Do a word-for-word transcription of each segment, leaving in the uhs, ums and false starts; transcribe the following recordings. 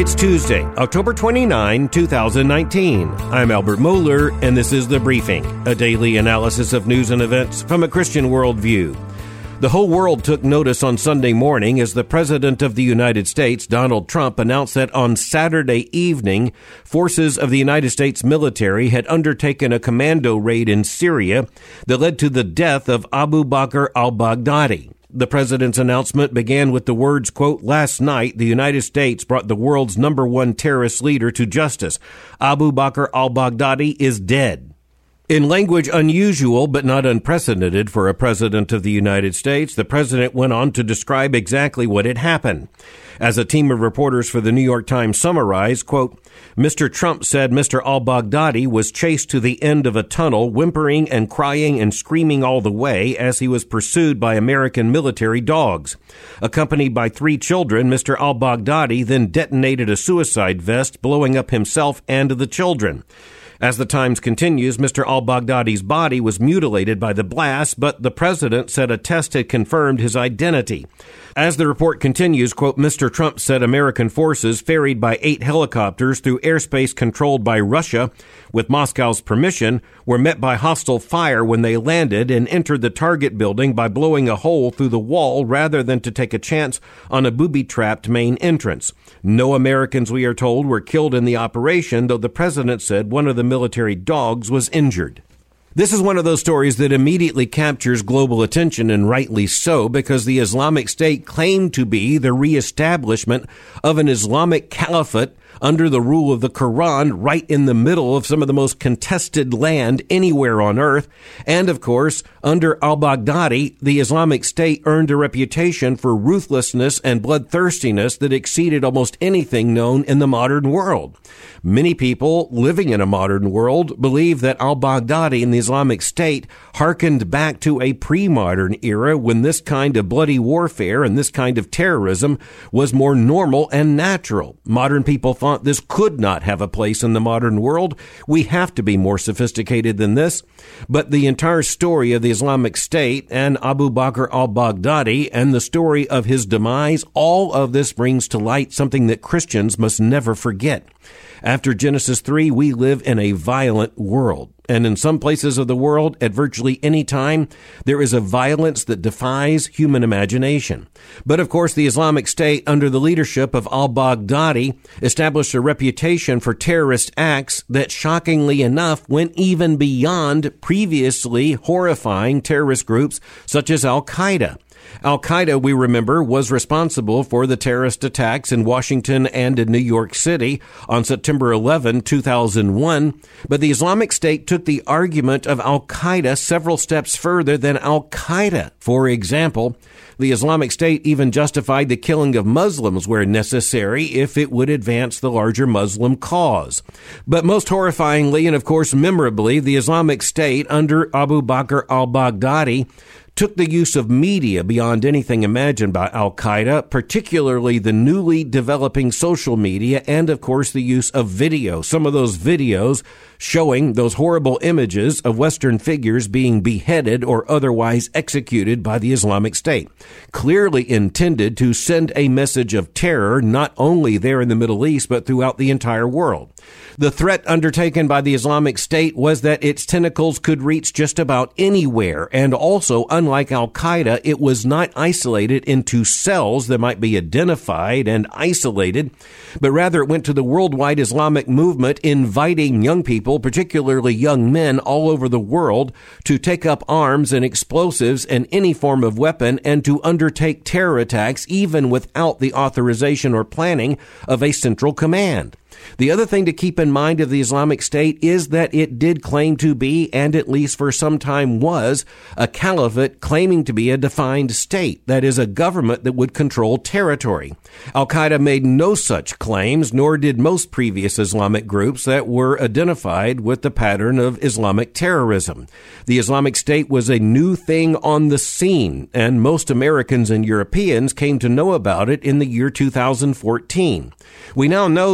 It's Tuesday, October twenty-ninth, twenty nineteen. I'm Albert Mohler, and this is The Briefing, a daily analysis of news and events from a Christian worldview. The whole world took notice on Sunday morning as the President of the United States, Donald Trump, announced that on Saturday evening, forces of the United States military had undertaken a commando raid in Syria that led to the death of Abu Bakr al-Baghdadi. The president's announcement began with the words, quote, "Last night, the United States brought the world's number one terrorist leader to justice. Abu Bakr al-Baghdadi is dead." In language unusual but not unprecedented for a president of the United States, the president went on to describe exactly what had happened. As a team of reporters for the New York Times summarized, quote, "Mister Trump said Mister al-Baghdadi was chased to the end of a tunnel, whimpering and crying and screaming all the way as he was pursued by American military dogs. Accompanied by three children, Mister al-Baghdadi then detonated a suicide vest, blowing up himself and the children. As the Times continues, Mister al-Baghdadi's body was mutilated by the blast, but the president said a test had confirmed his identity. As the report continues, quote, Mister Trump said American forces ferried by eight helicopters through airspace controlled by Russia, with Moscow's permission, were met by hostile fire when they landed and entered the target building by blowing a hole through the wall rather than to take a chance on a booby-trapped main entrance. No Americans, we are told, were killed in the operation, though the president said one of the military dogs was injured." This is one of those stories that immediately captures global attention, and rightly so, because the Islamic State claimed to be the reestablishment of an Islamic caliphate under the rule of the Quran right in the middle of some of the most contested land anywhere on earth. And, of course, under al-Baghdadi, the Islamic State earned a reputation for ruthlessness and bloodthirstiness that exceeded almost anything known in the modern world. Many people living in a modern world believe that al-Baghdadi and the Islamic State hearkened back to a pre-modern era when this kind of bloody warfare and this kind of terrorism was more normal and natural. Modern people thought this could not have a place in the modern world. We have to be more sophisticated than this. But the entire story of the Islamic State and Abu Bakr al-Baghdadi and the story of his demise, all of this brings to light something that Christians must never forget. After Genesis three, we live in a violent world. And in some places of the world, at virtually any time, there is a violence that defies human imagination. But of course, the Islamic State, under the leadership of al-Baghdadi, established a reputation for terrorist acts that, shockingly enough, went even beyond previously horrifying terrorist groups such as Al-Qaeda. Al-Qaeda, we remember, was responsible for the terrorist attacks in Washington and in New York City on September eleventh, two thousand one, but the Islamic State took the argument of Al-Qaeda several steps further than Al-Qaeda. For example, the Islamic State even justified the killing of Muslims where necessary if it would advance the larger Muslim cause. But most horrifyingly, and of course memorably, the Islamic State under Abu Bakr al-Baghdadi took the use of media beyond anything imagined by Al-Qaeda, particularly the newly developing social media and, of course, the use of video. Some of those videos showing those horrible images of Western figures being beheaded or otherwise executed by the Islamic State, clearly intended to send a message of terror not only there in the Middle East, but throughout the entire world. The threat undertaken by the Islamic State was that its tentacles could reach just about anywhere, and also, unlike Al-Qaeda, it was not isolated into cells that might be identified and isolated, but rather it went to the worldwide Islamic movement, inviting young people, particularly young men all over the world, to take up arms and explosives and any form of weapon and to undertake terror attacks even without the authorization or planning of a central command. The other thing to keep in mind of the Islamic State is that it did claim to be, and at least for some time was, a caliphate claiming to be a defined state, that is, a government that would control territory. Al-Qaeda made no such claims, nor did most previous Islamic groups that were identified with the pattern of Islamic terrorism. The Islamic State was a new thing on the scene, and most Americans and Europeans came to know about it in the year two thousand fourteen. We now know that Abu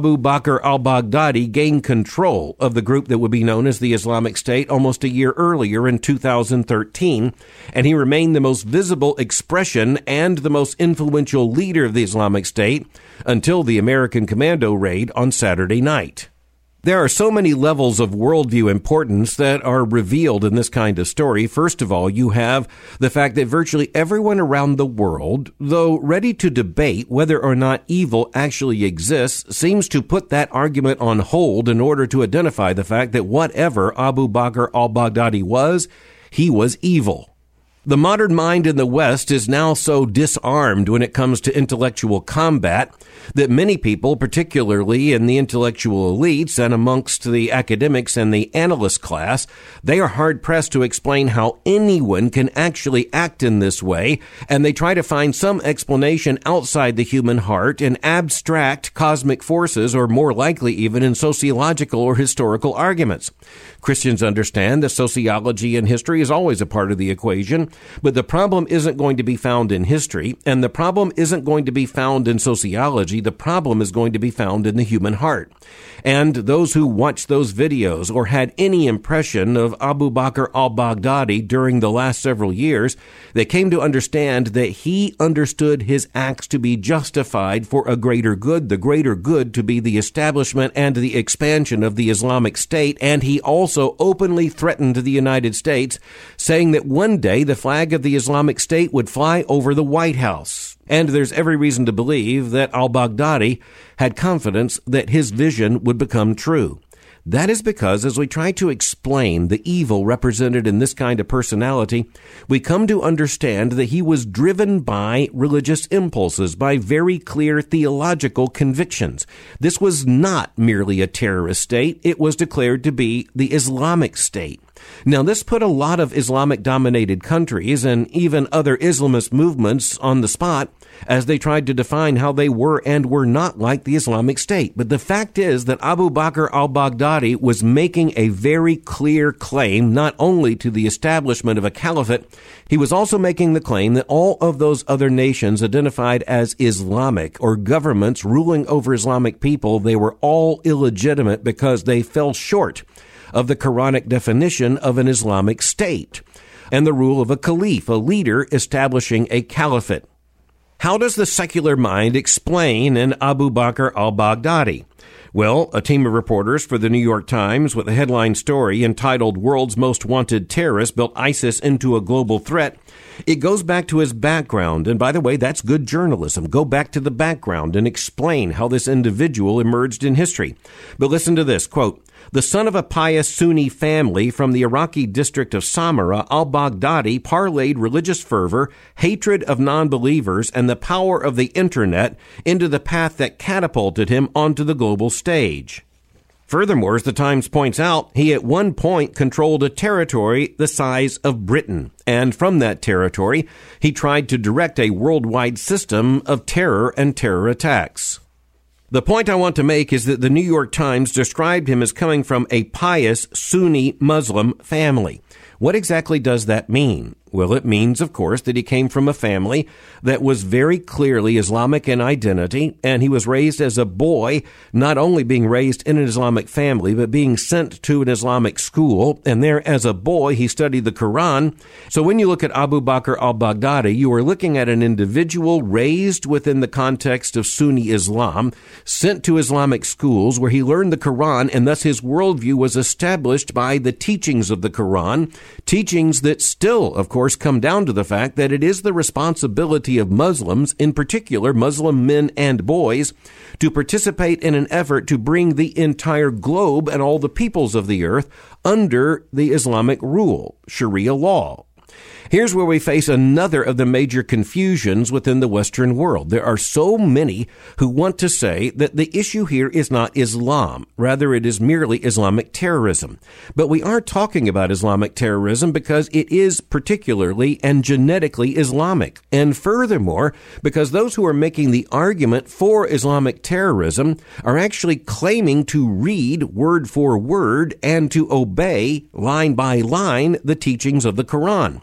Abu Bakr al-Baghdadi gained control of the group that would be known as the Islamic State almost a year earlier in two thousand thirteen, and he remained the most visible expression and the most influential leader of the Islamic State until the American commando raid on Saturday night. There are so many levels of worldview importance that are revealed in this kind of story. First of all, you have the fact that virtually everyone around the world, though ready to debate whether or not evil actually exists, seems to put that argument on hold in order to identify the fact that whatever Abu Bakr al-Baghdadi was, he was evil. The modern mind in the West is now so disarmed when it comes to intellectual combat that many people, particularly in the intellectual elites and amongst the academics and the analyst class, they are hard-pressed to explain how anyone can actually act in this way, and they try to find some explanation outside the human heart in abstract cosmic forces, or more likely even in sociological or historical arguments. Christians understand that sociology and history is always a part of the equation, but the problem isn't going to be found in history, and the problem isn't going to be found in sociology. The problem is going to be found in the human heart. And those who watched those videos or had any impression of Abu Bakr al-Baghdadi during the last several years, they came to understand that he understood his acts to be justified for a greater good, the greater good to be the establishment and the expansion of the Islamic State, and he also openly threatened the United States, saying that one day the flag of the Islamic State would fly over the White House. And there's every reason to believe that al-Baghdadi had confidence that his vision would become true. That is because as we try to explain the evil represented in this kind of personality, we come to understand that he was driven by religious impulses, by very clear theological convictions. This was not merely a terrorist state. It was declared to be the Islamic State. Now, this put a lot of Islamic-dominated countries and even other Islamist movements on the spot as they tried to define how they were and were not like the Islamic State. But the fact is that Abu Bakr al-Baghdadi was making a very clear claim not only to the establishment of a caliphate, he was also making the claim that all of those other nations identified as Islamic or governments ruling over Islamic people, they were all illegitimate because they fell short of the Quranic definition of an Islamic state and the rule of a caliph, a leader establishing a caliphate. How does the secular mind explain an Abu Bakr al-Baghdadi? Well, a team of reporters for the New York Times with a headline story entitled "World's Most Wanted Terrorist Built ISIS into a Global Threat." It goes back to his background. And by the way, that's good journalism. Go back to the background and explain how this individual emerged in history. But listen to this, quote, "The son of a pious Sunni family from the Iraqi district of Samarra, al-Baghdadi parlayed religious fervor, hatred of non-believers, and the power of the internet into the path that catapulted him onto the global stage. Furthermore, as the Times points out, he at one point controlled a territory the size of Britain. And from that territory, he tried to direct a worldwide system of terror and terror attacks." The point I want to make is that the New York Times described him as coming from a pious Sunni Muslim family. What exactly does that mean? Well, it means, of course, that he came from a family that was very clearly Islamic in identity, and he was raised as a boy, not only being raised in an Islamic family, but being sent to an Islamic school, and there as a boy he studied the Quran. So when you look at Abu Bakr al-Baghdadi, you are looking at an individual raised within the context of Sunni Islam, sent to Islamic schools where he learned the Quran, and thus his worldview was established by the teachings of the Quran, teachings that still, of course, come down to the fact that it is the responsibility of Muslims, in particular Muslim men and boys, to participate in an effort to bring the entire globe and all the peoples of the earth under the Islamic rule, Sharia law. Here's where we face another of the major confusions within the Western world. There are so many who want to say that the issue here is not Islam. Rather, it is merely Islamic terrorism. But we are talking about Islamic terrorism because it is particularly and genetically Islamic. And furthermore, because those who are making the argument for Islamic terrorism are actually claiming to read word for word and to obey line by line the teachings of the Quran.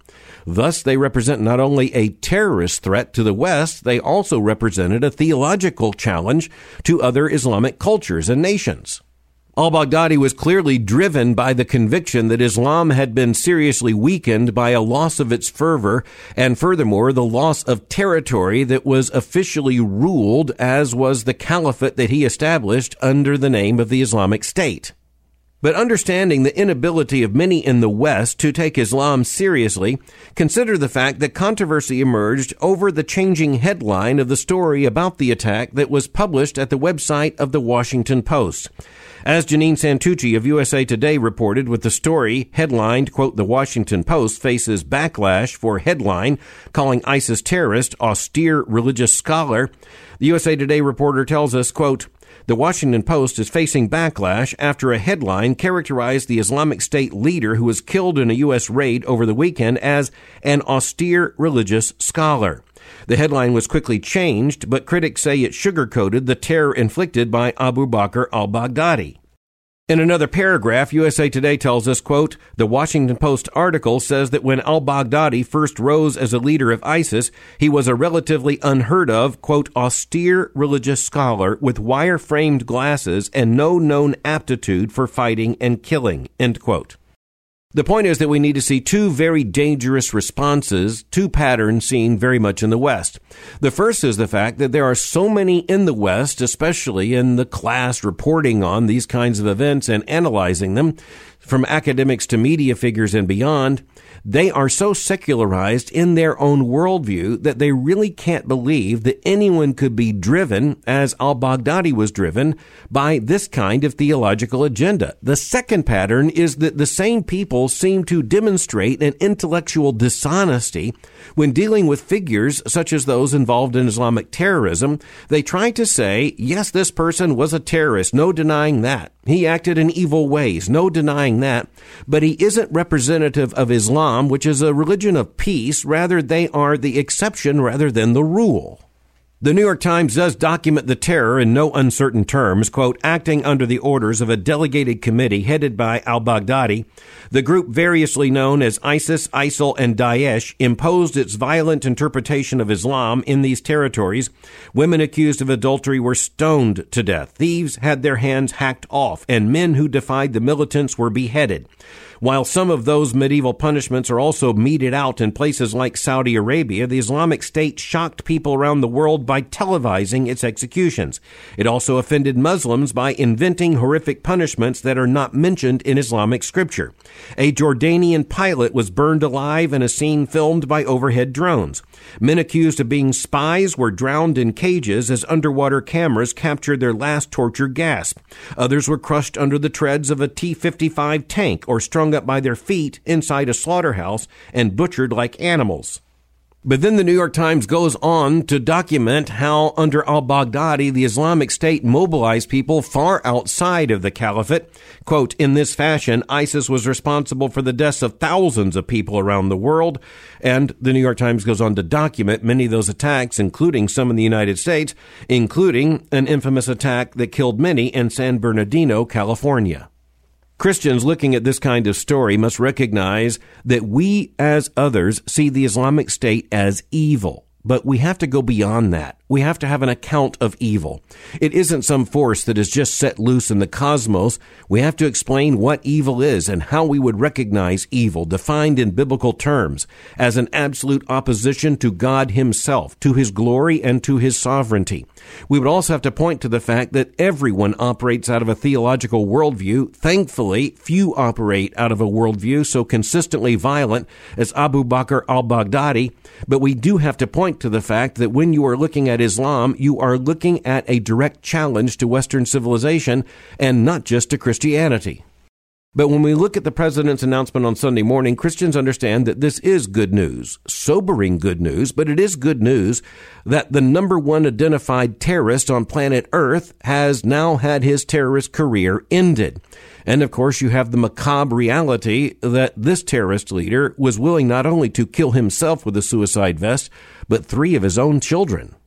Thus, they represent not only a terrorist threat to the West, they also represented a theological challenge to other Islamic cultures and nations. Al-Baghdadi was clearly driven by the conviction that Islam had been seriously weakened by a loss of its fervor and, furthermore, the loss of territory that was officially ruled, as was the caliphate that he established under the name of the Islamic State. But understanding the inability of many in the West to take Islam seriously, consider the fact that controversy emerged over the changing headline of the story about the attack that was published at the website of the Washington Post. As Janine Santucci of U S A Today reported, with the story headlined, quote, "The Washington Post faces backlash for headline calling ISIS terrorist austere religious scholar," the U S A Today reporter tells us, quote, "The Washington Post is facing backlash after a headline characterized the Islamic State leader who was killed in a U S raid over the weekend as an austere religious scholar. The headline was quickly changed, but critics say it sugarcoated the terror inflicted by Abu Bakr al-Baghdadi." In another paragraph, U S A Today tells us, quote, "The Washington Post article says that when al-Baghdadi first rose as a leader of ISIS, he was a relatively unheard of, quote, austere religious scholar with wire-framed glasses and no known aptitude for fighting and killing," end quote. The point is that we need to see two very dangerous responses, two patterns seen very much in the West. The first is the fact that there are so many in the West, especially in the class reporting on these kinds of events and analyzing them, from academics to media figures and beyond, they are so secularized in their own worldview that they really can't believe that anyone could be driven, as al-Baghdadi was driven, by this kind of theological agenda. The second pattern is that the same people seem to demonstrate an intellectual dishonesty when dealing with figures such as those involved in Islamic terrorism. They try to say, yes, this person was a terrorist, no denying that. He acted in evil ways, no denying that, but he isn't representative of Islam, which is a religion of peace. Rather, they are the exception rather than the rule. The New York Times does document the terror in no uncertain terms, quote, "Acting under the orders of a delegated committee headed by al-Baghdadi, the group variously known as ISIS, ISIL, and Daesh imposed its violent interpretation of Islam in these territories. Women accused of adultery were stoned to death. Thieves had their hands hacked off, and men who defied the militants were beheaded. While some of those medieval punishments are also meted out in places like Saudi Arabia, the Islamic State shocked people around the world by televising its executions. It also offended Muslims by inventing horrific punishments that are not mentioned in Islamic scripture. A Jordanian pilot was burned alive in a scene filmed by overhead drones. Men accused of being spies were drowned in cages as underwater cameras captured their last torture gasp. Others were crushed under the treads of a T fifty-five tank or strung up by their feet inside a slaughterhouse and butchered like animals." But then the New York Times goes on to document how under al-Baghdadi, the Islamic State mobilized people far outside of the caliphate. Quote, "In this fashion, ISIS was responsible for the deaths of thousands of people around the world." And the New York Times goes on to document many of those attacks, including some in the United States, including an infamous attack that killed many in San Bernardino, California. Christians looking at this kind of story must recognize that we as others see the Islamic State as evil. But we have to go beyond that. We have to have an account of evil. It isn't some force that is just set loose in the cosmos. We have to explain what evil is and how we would recognize evil, defined in biblical terms, as an absolute opposition to God himself, to his glory and to his sovereignty. We would also have to point to the fact that everyone operates out of a theological worldview. Thankfully, few operate out of a worldview so consistently violent as Abu Bakr al-Baghdadi. But we do have to point to the fact that when you are looking at Islam, you are looking at a direct challenge to Western civilization and not just to Christianity. But when we look at the president's announcement on Sunday morning, Christians understand that this is good news, sobering good news, but it is good news that the number one identified terrorist on planet Earth has now had his terrorist career ended. And of course, you have the macabre reality that this terrorist leader was willing not only to kill himself with a suicide vest, but three of his own children.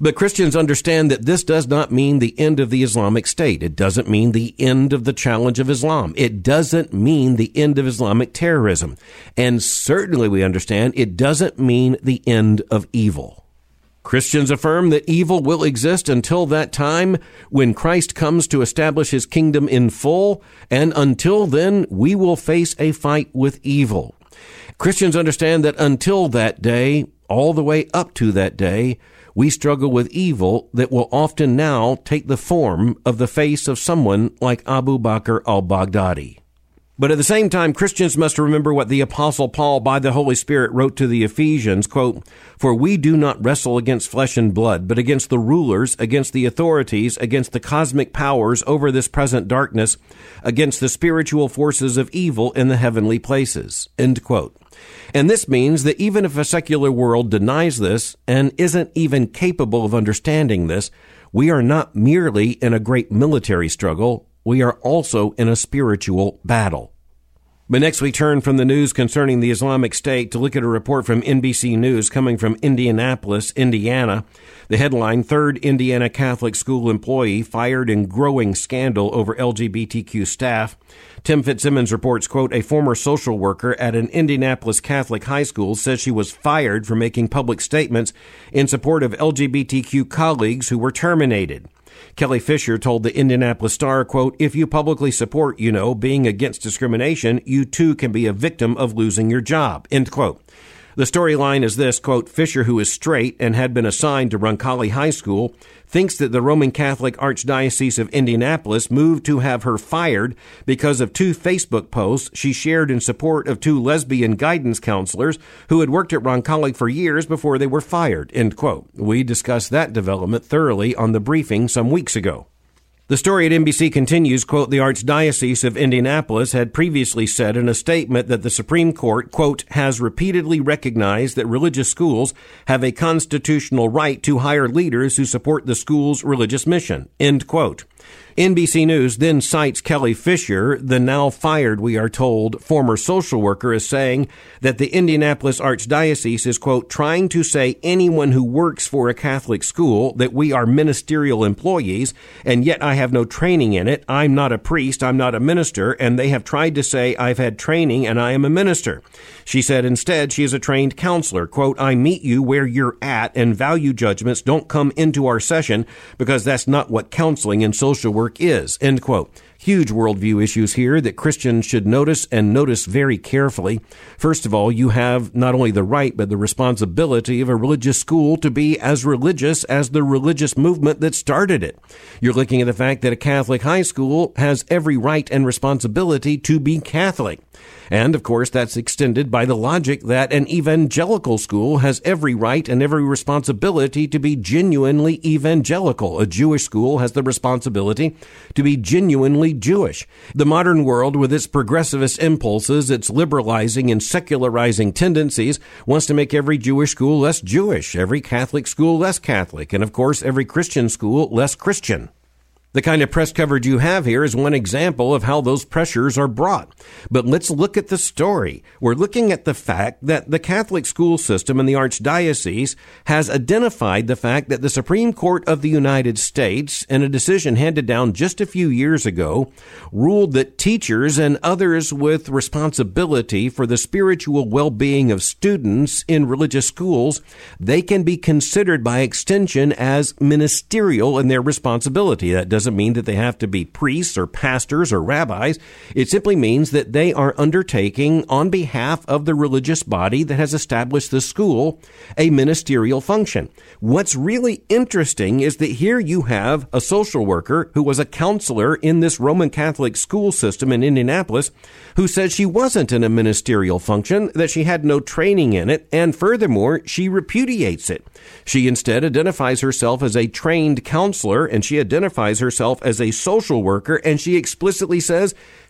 But Christians understand that this does not mean the end of the Islamic State. It doesn't mean the end of the challenge of Islam. It doesn't mean the end of Islamic terrorism. And certainly we understand it doesn't mean the end of evil. Christians affirm that evil will exist until that time when Christ comes to establish his kingdom in full, and until then, we will face a fight with evil. Christians understand that until that day, all the way up to that day, we struggle with evil that will often now take the form of the face of someone like Abu Bakr al-Baghdadi. But at the same time, Christians must remember what the Apostle Paul, by the Holy Spirit, wrote to the Ephesians, quote, "For we do not wrestle against flesh and blood, but against the rulers, against the authorities, against the cosmic powers over this present darkness, against the spiritual forces of evil in the heavenly places." End quote. And this means that even if a secular world denies this and isn't even capable of understanding this, we are not merely in a great military struggle. We are also in a spiritual battle. But next we turn from the news concerning the Islamic State to look at a report from N B C News coming from Indianapolis, Indiana. The headline, Third Indiana Catholic School Employee Fired in Growing Scandal Over L G B T Q Staff. Tim Fitzsimmons reports, quote, a former social worker at an Indianapolis Catholic high school says she was fired for making public statements in support of L G B T Q colleagues who were terminated. Kelly Fisher told the Indianapolis Star, quote, if you publicly support, you know, being against discrimination, you too can be a victim of losing your job, end quote. The storyline is this, quote, Fisher, who is straight and had been assigned to Roncalli High School, thinks that the Roman Catholic Archdiocese of Indianapolis moved to have her fired because of two Facebook posts she shared in support of two lesbian guidance counselors who had worked at Roncalli for years before they were fired, end quote. We discussed that development thoroughly on the briefing some weeks ago. The story at N B C continues, quote, the Archdiocese of Indianapolis had previously said in a statement that the Supreme Court, quote, has repeatedly recognized that religious schools have a constitutional right to hire leaders who support the school's religious mission, end quote. N B C News then cites Kelly Fisher, the now fired, we are told, former social worker, as saying that the Indianapolis Archdiocese is, quote, trying to say anyone who works for a Catholic school that we are ministerial employees, and yet I have no training in it. I'm not a priest. I'm not a minister. And they have tried to say I've had training and I am a minister. She said instead she is a trained counselor. Quote, I meet you where you're at and value judgments don't come into our session because that's not what counseling and social work is, end quote. Huge worldview issues here that Christians should notice and notice very carefully. First of all, you have not only the right but the responsibility of a religious school to be as religious as the religious movement that started it. You're looking at the fact that a Catholic high school has every right and responsibility to be Catholic. And, of course, that's extended by the logic that an evangelical school has every right and every responsibility to be genuinely evangelical. A Jewish school has the responsibility to be genuinely Jewish. The modern world, with its progressivist impulses, its liberalizing and secularizing tendencies, wants to make every Jewish school less Jewish, every Catholic school less Catholic, and, of course, every Christian school less Christian. The kind of press coverage you have here is one example of how those pressures are brought. But let's look at the story. We're looking at the fact that the Catholic school system in the Archdiocese has identified the fact that the Supreme Court of the United States, in a decision handed down just a few years ago, ruled that teachers and others with responsibility for the spiritual well-being of students in religious schools, they can be considered by extension as ministerial in their responsibility. That doesn't doesn't mean that they have to be priests or pastors or rabbis. It simply means that they are undertaking on behalf of the religious body that has established the school a ministerial function. What's really interesting is that here you have a social worker who was a counselor in this Roman Catholic school system in Indianapolis who said she wasn't in a ministerial function, that she had no training in it, and furthermore, she repudiates it. She instead identifies herself as a trained counselor, and she identifies herself as a social worker, and she explicitly says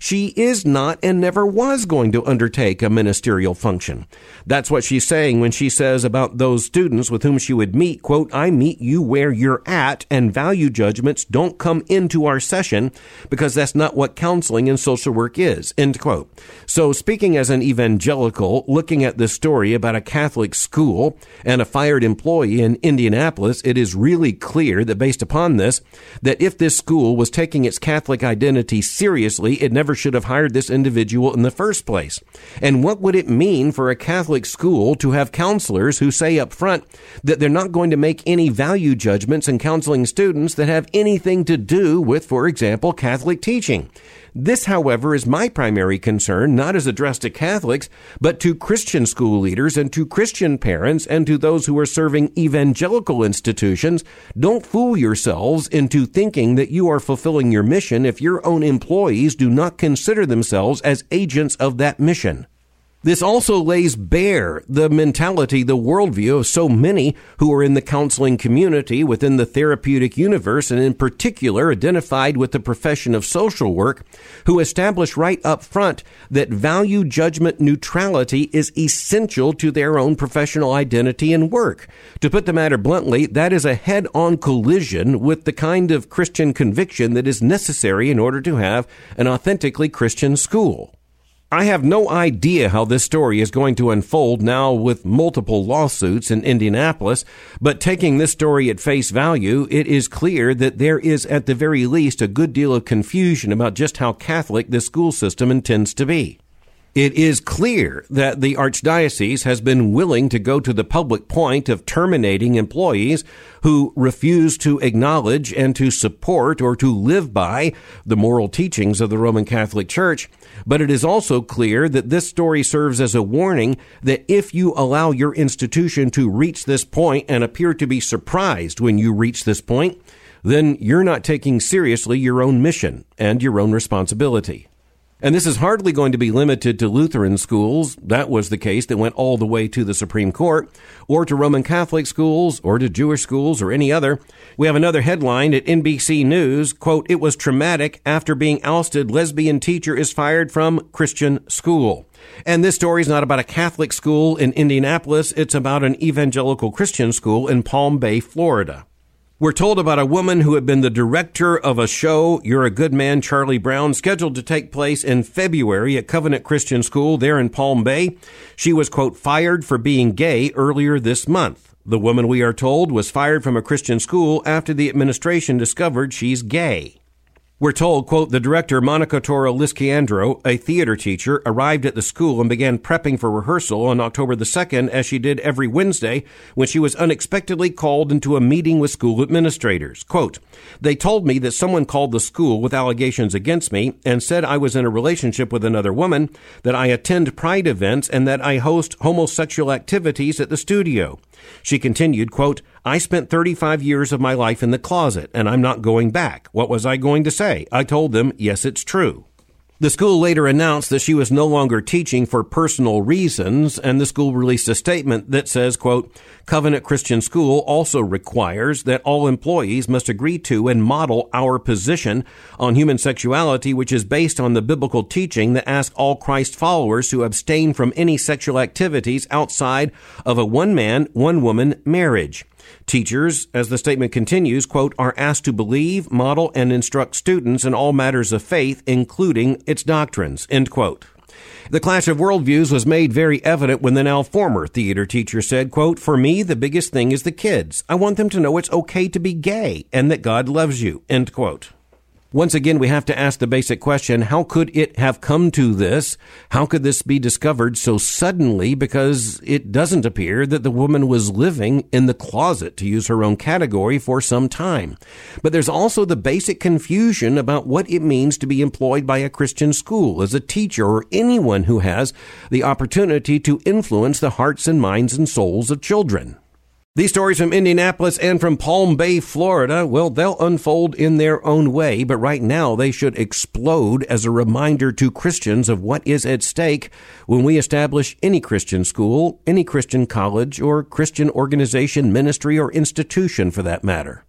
She is not and never was going to undertake a ministerial function. That's what she's saying when she says about those students with whom she would meet, quote, I meet you where you're at, and value judgments don't come into our session because that's not what counseling and social work is, end quote. So speaking as an evangelical, looking at this story about a Catholic school and a fired employee in Indianapolis, it is really clear that based upon this, that if this school was taking its Catholic identity seriously, it never should have hired this individual in the first place. And what would it mean for a Catholic school to have counselors who say up front that they're not going to make any value judgments in counseling students that have anything to do with, for example, Catholic teaching? This, however, is my primary concern, not as addressed to Catholics, but to Christian school leaders and to Christian parents and to those who are serving evangelical institutions. Don't fool yourselves into thinking that you are fulfilling your mission if your own employees do not consider themselves as agents of that mission. This also lays bare the mentality, the worldview of so many who are in the counseling community within the therapeutic universe, and in particular identified with the profession of social work, who establish right up front that value judgment neutrality is essential to their own professional identity and work. To put the matter bluntly, that is a head-on collision with the kind of Christian conviction that is necessary in order to have an authentically Christian school. I have no idea how this story is going to unfold now with multiple lawsuits in Indianapolis, but taking this story at face value, it is clear that there is at the very least a good deal of confusion about just how Catholic this school system intends to be. It is clear that the Archdiocese has been willing to go to the public point of terminating employees who refuse to acknowledge and to support or to live by the moral teachings of the Roman Catholic Church. But it is also clear that this story serves as a warning that if you allow your institution to reach this point and appear to be surprised when you reach this point, then you're not taking seriously your own mission and your own responsibility. And this is hardly going to be limited to Lutheran schools. That was the case that went all the way to the Supreme Court, or to Roman Catholic schools, or to Jewish schools, or any other. We have another headline at N B C News, quote, it was traumatic. After being ousted, lesbian teacher is fired from Christian school. And this story is not about a Catholic school in Indianapolis. It's about an evangelical Christian school in Palm Bay, Florida. We're told about a woman who had been the director of a show, You're a Good Man, Charlie Brown, scheduled to take place in February at Covenant Christian School there in Palm Bay. She was, quote, fired for being gay earlier this month. The woman, we are told, was fired from a Christian school after the administration discovered she's gay. We're told, quote, the director, Monica Toro Lisciandro, a theater teacher, arrived at the school and began prepping for rehearsal on October the second, as she did every Wednesday, when she was unexpectedly called into a meeting with school administrators. Quote, they told me that someone called the school with allegations against me and said I was in a relationship with another woman, that I attend pride events, and that I host homosexual activities at the studio. She continued, quote, I spent thirty-five years of my life in the closet, and I'm not going back. What was I going to say? I told them, yes, it's true. The school later announced that she was no longer teaching for personal reasons, and the school released a statement that says, quote, Covenant Christian School also requires that all employees must agree to and model our position on human sexuality, which is based on the biblical teaching that asks all Christ followers to abstain from any sexual activities outside of a one-man, one-woman marriage. Teachers, as the statement continues, quote, are asked to believe, model, and instruct students in all matters of faith, including its doctrines, end quote. The clash of worldviews was made very evident when the now former theater teacher said, quote, for me, the biggest thing is the kids. I want them to know it's okay to be gay and that God loves you, end quote. Once again, we have to ask the basic question, how could it have come to this? How could this be discovered so suddenly? Because it doesn't appear that the woman was living in the closet, to use her own category, for some time. But there's also the basic confusion about what it means to be employed by a Christian school as a teacher or anyone who has the opportunity to influence the hearts and minds and souls of children. These stories from Indianapolis and from Palm Bay, Florida, well, they'll unfold in their own way, but right now they should explode as a reminder to Christians of what is at stake when we establish any Christian school, any Christian college, or Christian organization, ministry, or institution for that matter.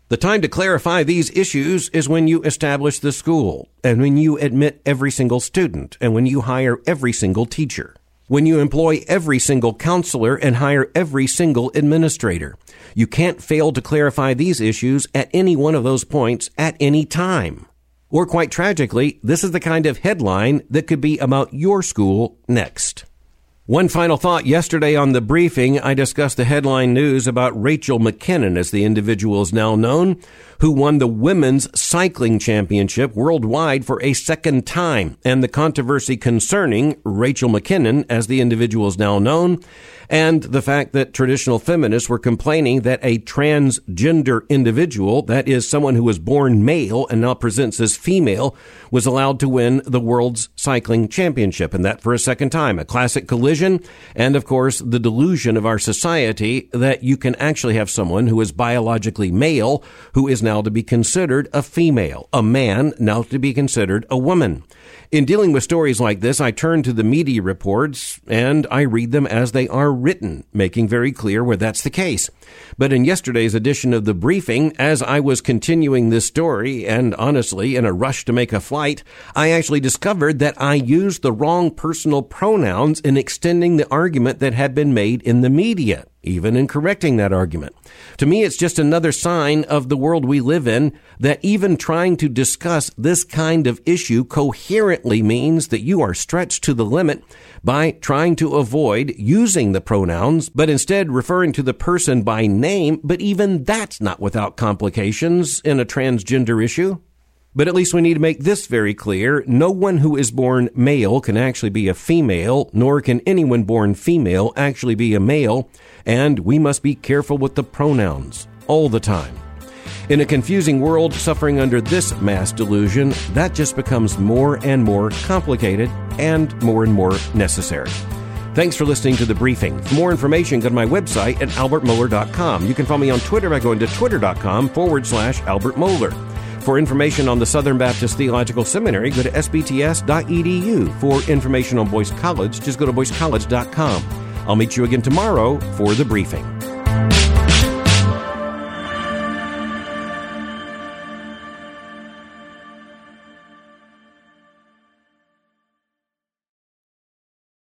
The time to clarify these issues is when you establish the school, and when you admit every single student, and when you hire every single teacher, when you employ every single counselor and hire every single administrator. You can't fail to clarify these issues at any one of those points at any time. Or quite tragically, this is the kind of headline that could be about your school next. One final thought. Yesterday on the briefing, I discussed the headline news about Rachel McKinnon, as the individual is now known, who won the women's cycling championship worldwide for a second time, and the controversy concerning Rachel McKinnon, as the individual is now known, and the fact that traditional feminists were complaining that a transgender individual, that is someone who was born male and now presents as female, was allowed to win the world's cycling championship, and that for a second time. A classic collision, and of course the delusion of our society that you can actually have someone who is biologically male who is now to be considered a female, a man now to be considered a woman. In dealing with stories like this, I turn to the media reports and I read them as they are written, making very clear where that's the case. But in yesterday's edition of the briefing, as I was continuing this story, and honestly, in a rush to make a flight, I actually discovered that I used the wrong personal pronouns in extending the argument that had been made in the media, even in correcting that argument. To me, it's just another sign of the world we live in, that even trying to discuss this kind of issue coherently means that you are stretched to the limit by trying to avoid using the pronouns, but instead referring to the person by name. But even that's not without complications in a transgender issue. But at least we need to make this very clear. No one who is born male can actually be a female, nor can anyone born female actually be a male. And we must be careful with the pronouns all the time. In a confusing world suffering under this mass delusion, that just becomes more and more complicated and more and more necessary. Thanks for listening to The Briefing. For more information, go to my website at albert mohler dot com. You can follow me on Twitter by going to twitter.com forward slash Albert Mohler. For information on the Southern Baptist Theological Seminary, go to s b t s dot e d u. For information on Boyce College, just go to boyce college dot com. I'll meet you again tomorrow for The Briefing.